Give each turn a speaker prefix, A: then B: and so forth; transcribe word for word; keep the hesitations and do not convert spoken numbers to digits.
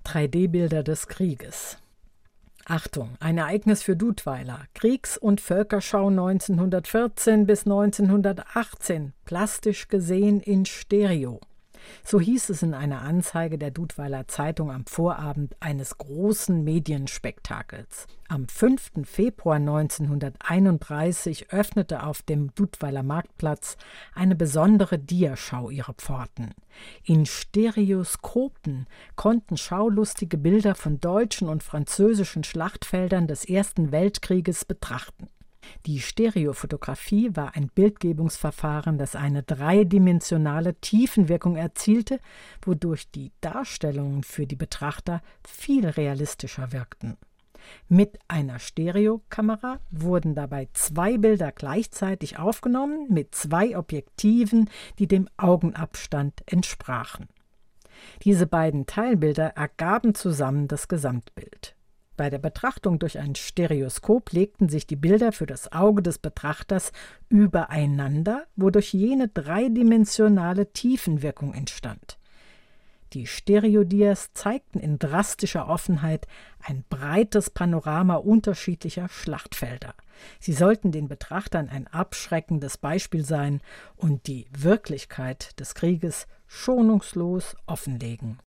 A: drei D Bilder des Krieges. Achtung, ein Ereignis für Dudweiler. Kriegs- und Völkerschau neunzehnhundertvierzehn bis neunzehnhundertachtzehn, plastisch gesehen in Stereo. So hieß es in einer Anzeige der Dudweiler Zeitung am Vorabend eines großen Medienspektakels. Am fünften Februar neunzehnhunderteinunddreißig öffnete auf dem Dudweiler Marktplatz eine besondere Diaschau ihre Pforten. In Stereoskopen konnten schaulustige Bilder von deutschen und französischen Schlachtfeldern des Ersten Weltkrieges betrachten. Die Stereofotografie war ein Bildgebungsverfahren, das eine dreidimensionale Tiefenwirkung erzielte, wodurch die Darstellungen für die Betrachter viel realistischer wirkten. Mit einer Stereokamera wurden dabei zwei Bilder gleichzeitig aufgenommen, mit zwei Objektiven, die dem Augenabstand entsprachen. Diese beiden Teilbilder ergaben zusammen das Gesamtbild. Bei der Betrachtung durch ein Stereoskop legten sich die Bilder für das Auge des Betrachters übereinander, wodurch jene dreidimensionale Tiefenwirkung entstand. Die Stereodias zeigten in drastischer Offenheit ein breites Panorama unterschiedlicher Schlachtfelder. Sie sollten den Betrachtern ein abschreckendes Beispiel sein und die Wirklichkeit des Krieges schonungslos offenlegen.